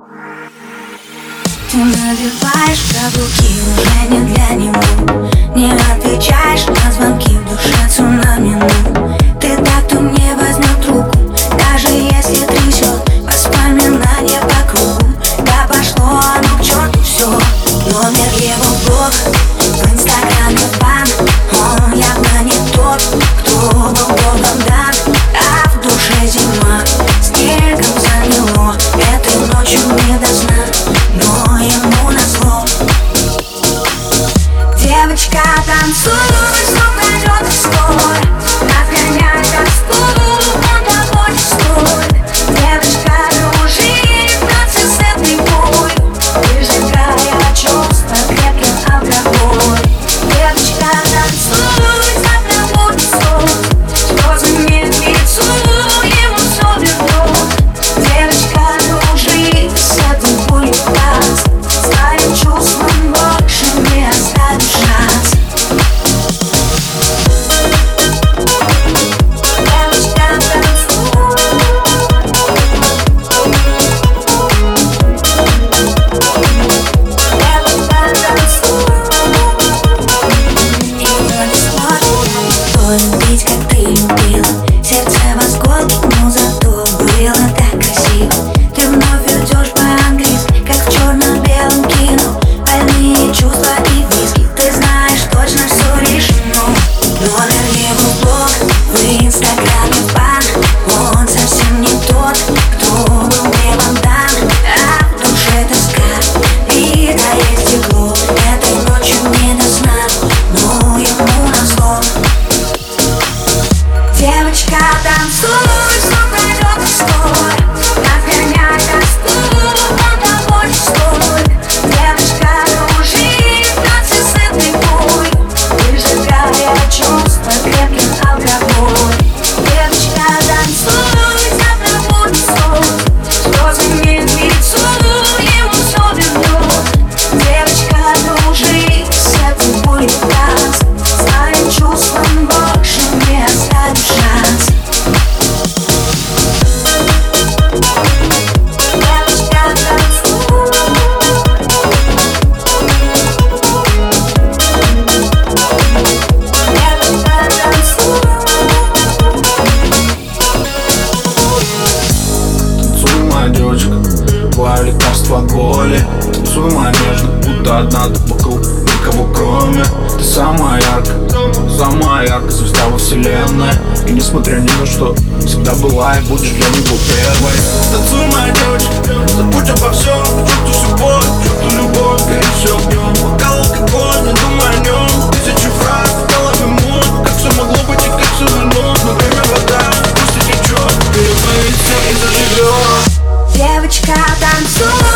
Ты надеваешь каблуки уже не для него, не отвечаешь на звонки, в душе цунами. Ты так, кто мне возьмет трубку, даже если трясет воспоминания по кругу. Да пошло оно к черту все, номер его блог, в инстаграме бан. Он явно не тот, кто был Богом дан, а в душе зима, снегом заняло. Этой ночью не до сна, но ему назло. Девочка, танцуй, звук найдет и скоро отгоняй тоску, он того не стоит. Девочка, дружи, процесс этой бой, выжигая чувства крепким алкоголь. Девочка, танцуй, завтра будет сон, слезы мне в лицо, ему все вернет. Девочка, дружи, с этим будет класс, своим чувством больше не оставишь шанс. Девочка, танцуй. Девочка, танцуй. Его не сможет никто любить, как ты любила. Сердце восходит, но зато было так красиво. Ты вновь идешь по-английски, как в черно-белом кино. Больные чувства и виски, ты знаешь точно, что решено. Номер его блог, в инстаграме бан. Он совсем не тот, кто был небом дан, а в душе тоска, видно есть тепло. Этой ночью не до сна, но ему назло. Девочка, танцуй, звук найдет и скоро отгоняй тоску, он того не стоит. Девочка, дружи, процесс этой бой, выжигая чувства крепким алкоголь. Девочка, танцуй, завтра будет сон, слезы мне в лицо, ему все вернет. Девочка, дружи, с этим будет класс, своим чувством больше не оставишь шанс. Девочка, танцуй. Девочка, танцуй. Танцуй, моя девочка, твое лекарство от боли. Танцуй, моя нежно, будто одна ты вокруг, никого кроме. Ты самая яркая звезда во вселенной. И несмотря ни на что, всегда была и будешь для него первой. Танцуй, моя девочка, забудь обо всем, чувствуй всю боль, чувствуй любовь, горит все огнем. Бокал алкоголь, не думай о нем, тысячи фраз в голове мут. Как все могло быть и как все вернуть, но время вода, пусть и течет, перепоится и заживет. Девочка, танцуй.